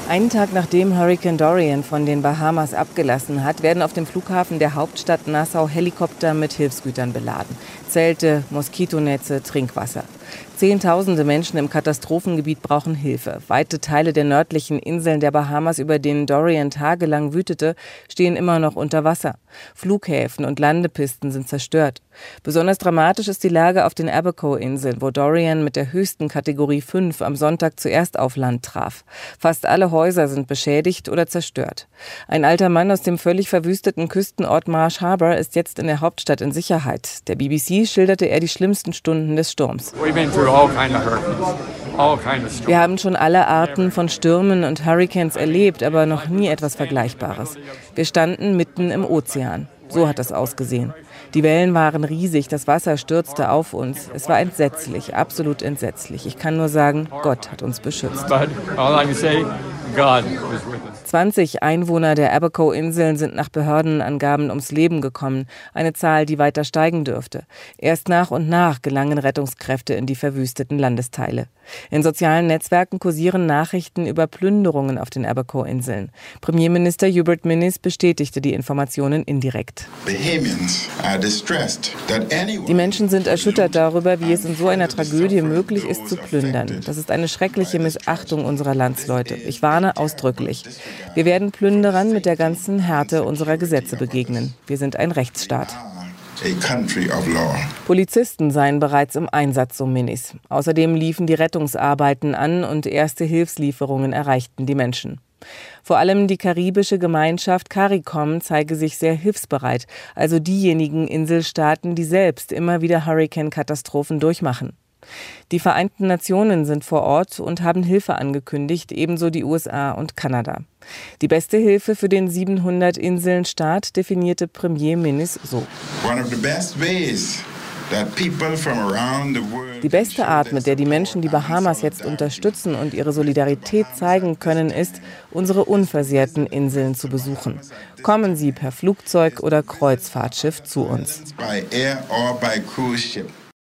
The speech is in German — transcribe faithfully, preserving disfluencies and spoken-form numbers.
Einen Tag nachdem Hurrikan Dorian von den Bahamas abgelassen hat, werden auf dem Flughafen der Hauptstadt Nassau Helikopter mit Hilfsgütern beladen. Zelte, Moskitonetze, Trinkwasser. Zehntausende Menschen im Katastrophengebiet brauchen Hilfe. Weite Teile der nördlichen Inseln der Bahamas, über denen Dorian tagelang wütete, stehen immer noch unter Wasser. Flughäfen und Landepisten sind zerstört. Besonders dramatisch ist die Lage auf den Abaco-Inseln, wo Dorian mit der höchsten Kategorie fünf am Sonntag zuerst auf Land traf. Fast alle Häuser sind beschädigt oder zerstört. Ein alter Mann aus dem völlig verwüsteten Küstenort Marsh Harbour ist jetzt in der Hauptstadt in Sicherheit. Der B B C schilderte er die schlimmsten Stunden des Sturms. Wir haben schon alle Arten von Stürmen und Hurrikans erlebt, aber noch nie etwas Vergleichbares. Wir standen mitten im Ozean. So hat es ausgesehen. Die Wellen waren riesig, das Wasser stürzte auf uns. Es war entsetzlich, absolut entsetzlich. Ich kann nur sagen, Gott hat uns beschützt. zwanzig Einwohner der Abaco-Inseln sind nach Behördenangaben ums Leben gekommen, eine Zahl, die weiter steigen dürfte. Erst nach und nach gelangen Rettungskräfte in die verwüsteten Landesteile. In sozialen Netzwerken kursieren Nachrichten über Plünderungen auf den Abaco-Inseln. Premierminister Hubert Minnis bestätigte die Informationen indirekt. Die Menschen sind erschüttert darüber, wie es in so einer Tragödie möglich ist, zu plündern. Das ist eine schreckliche Missachtung unserer Landsleute. Ich warne ausdrücklich. Wir werden Plünderern mit der ganzen Härte unserer Gesetze begegnen. Wir sind ein Rechtsstaat. Polizisten seien bereits im Einsatz, so Minnis. Außerdem liefen die Rettungsarbeiten an und erste Hilfslieferungen erreichten die Menschen. Vor allem die karibische Gemeinschaft CARICOM zeige sich sehr hilfsbereit, also diejenigen Inselstaaten, die selbst immer wieder Hurrikan-Katastrophen durchmachen. Die Vereinten Nationen sind vor Ort und haben Hilfe angekündigt, ebenso die U S A und Kanada. Die beste Hilfe für den siebenhundert-Inseln-Staat definierte Premier Minnis so. Die beste Art, mit der die Menschen die Bahamas jetzt unterstützen und ihre Solidarität zeigen können, ist, unsere unversehrten Inseln zu besuchen. Kommen Sie per Flugzeug oder Kreuzfahrtschiff zu uns.